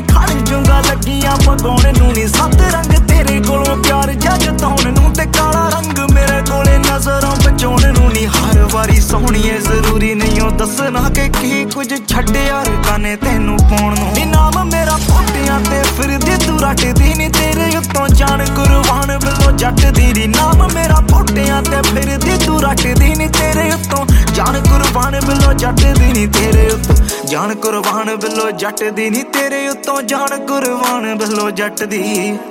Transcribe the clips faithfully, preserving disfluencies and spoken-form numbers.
खड़ जूंगा लगियां पगाउण नूं नी सत रंग तेरे कोलों प्यार जताउण नूं ते काला रंग मेरे कोले नजरां बचाउण नूं नी हर वारी सोहणीए जरूरी नहीं ओ दसना कि की कुछ छड्ड यार काने तैनूं पाउण नूं नी नाम मेरा पोटियां ते फिरदी तू रटदी नी तेरे उत्तों जान कुर्बान बिलो जट दी नी नाम मेरा पोटियां ते फिरदी तू रटदी नी तेरे उत्तों जान कुर्बान बिलो जट दी नी तेरे उत्तों जान कुर्बान बिलो जट दी नी तेरे उत्तों जान कुर्बान बिलो जट दी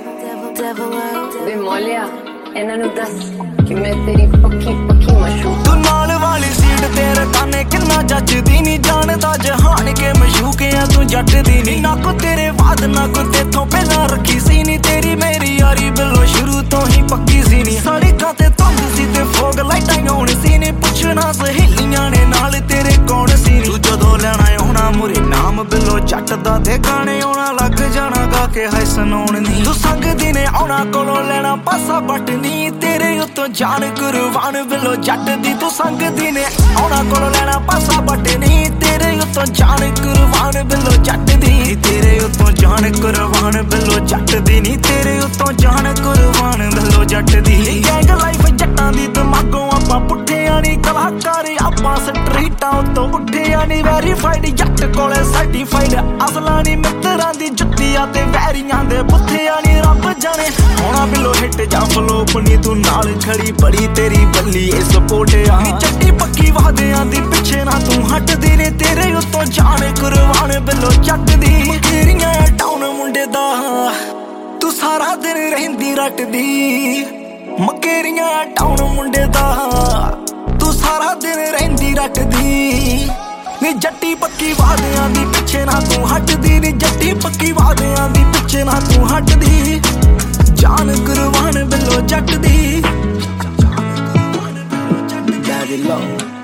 ਵੇ ਮੌਲਿਆ ਇਹਨਾਂ ਨੂੰ ਦੱਸ ਕਿ ਮੈਂ ਤੇਰੀ ਪੱਕੀ ਪੱਕੀ ਮਸ਼ਹੂਰ ਤੂੰ ਨਾਲ ਵਾਲੀ ਸੀਟ ਤੇਰੇ ਕਾਨੇ ਕਿੰਨਾ ਜੱਜਦੀ ਨੀ ਜਾਣਦਾ ਜਹਾਨ ਕੇ ਮਸ਼ੂਕ ਆ ਤੂੰ ਜੱਟ ਦੀ ਨੀ ਨਾ ਕੋ ਤੇਰੇ ਬਾਦ ਨਾ ਕੋ ਤੇਥੋਂ ਪਹਿਲਾਂ ਰੱਖੀ ਸੀ ਨੀ ਤੇਰੀ ਮੇਰੀ ਯਾਰੀ ਬਿਲੋ ਸ਼ੁਰੂ ਤੋਂ ਹੀ ਪੱਕੀ ਸੀ ਨੀ ਸੜਕਾਂ ਤੇ ਧੁੰਦ ਸੀ ਤੇ ਫੋਗ ਲਾਈਟਾਂ ਆਉਣ ਸੀ ਨੀ ਪੁੱਛਣਾ ਸਹੇਲੀਆਂ ਨੇ ਨਾਲ ਤੇਰੇ ਕੌਣ ਸੀ ਤੂੰ ਜਦੋਂ ਲੈਣਾ ਆਉਣਾ ਮੁਰੇ ਨਾਮ ਬਿਲੋ ਜੱਟ ਦਾ ਤੇ ਗਾਣੇ ਆਉਣਾ ਲੱਗ ਜਾਣਾ ਗਾ ਕੇ ਹੈ ਸੁਣਾਉਣ ਨੀ ਤੂੰ ਸੰਗਦੀ ਨੇ ਆਉਣਾ ਕੋਲੋਂ ਲੈਣਾ ਪਾਸਾ ਬੱਟ ਨੀ ਤੇਰੇ ਉੱਤੋਂ ਜਾਨ ਕੁਰਬਾਨ ਬਿਲੋ ਜੱਟ ਦੀ ਤੂੰ ਸੰਗਦੀ ਨੇ ਆਉਣਾ ਕੋਲੋਂ ਲੈਣਾ ਪਾਸਾ ਬੱਟ ਨੀ ਤੇਰੇ ਉੱਤੋਂ ਜਾਨ ਕੁਰਬਾਨ ਬਿਲੋ ਜੱਟ ਦੀ ਤੇਰੇ ਉੱਤੋਂ ਜਾਨ ਕੁਰਬਾਨ ਬਿਲੋ ਜੱਟ ਦੀ ਨੀ ਤੇਰੇ ਉੱਤੋਂ ਜਾਨ ਕੁਰਬਾਨ ਬਿਲੋ ਜੱਟ ਦੀ ਗੈਂਗ ਲਾਈਫ ਜੱਟਾਂ ਦੀ ਦਿਮਾਗੋਂ ਆਪਾਂ ਪੁੱਠਿਆਂ ਨੀ ਕਲਾਕਾਰ ਆਪਾਂ ਸਟਰੀਟਾਂ ਉੱਤੋਂ ਉੱਠਿਆਂ ਨੀ ਵੈਰੀਫਾਈਡ ਜੱਟ ਕੋਲੇ ਸਰਟੀਫਾਈਡ ਅਸਲਾਂ ਨੀ ਮਿੱਤਰਾਂ ਦੀ ਜੁੱਤੀਆਂ ਤੇ ਵੈਰੀਆਂ ਦੇ ਬੁੱਥਿਆਂ ਨੀ ਰੱਬ ਜਾਣੇ ਹੋਣਾ ਬਿਲੋ ਹਿੱਟ ਜਾਂ ਫਲੋਪ ਨੀ ਤੂੰ ਨਾਲ ਖੜੀ ਬੜੀ ਤੇਰੀ ਬੱਲੀ ਏ ਸਪੋਰਟਿਆ ਨੀ ਜੱਟੀ ਪੱਕੀ ਵਾਦਿਆਂ ਦੀ ਪਿੱਛੇ ਨਾ ਤੂੰ ਹਟਦੀ ਨੇ ਤੇਰੇ ਉੱਤੋਂ ਜਾਨ ਕੁਰਬਾਨ ਬਿਲੋ ਜੱਟ ਦੀ ਤੇਰੀਆਂ ਟਾਊਨ ਮੁੰਡੇ ਦਾ ਤੂੰ ਸਾਰਾ ਦਿਨ ਰਹਿੰਦੀ ਰੱਟਦੀ ਮਕੇਰੀਆਂ ਟਾਊਨ ਮੁੰਡੇ ਦਾ ਤੂੰ ਸਾਰਾ ਦਿਨ ਰਹਿੰਦੀ ਰੱਟਦੀ ਨੀ ਜੱਟੀ ਪੱਕੀ ਵਾਦਿਆਂ ਦੀ ਪਿੱਛੇ ਨਾ ਤੂੰ ਹਟਦੀ ਨੀ ਜੱਟੀ ਪੱਕੀ ਵਾਦਿਆਂ ਦੀ ਪਿੱਛੇ ਨਾ ਤੂੰ ਹਟਦੀ ਜਾਨ ਕੁਰਬਾਨ ਬਿਲੋ ਜੱਟ ਦੀ Daddy Low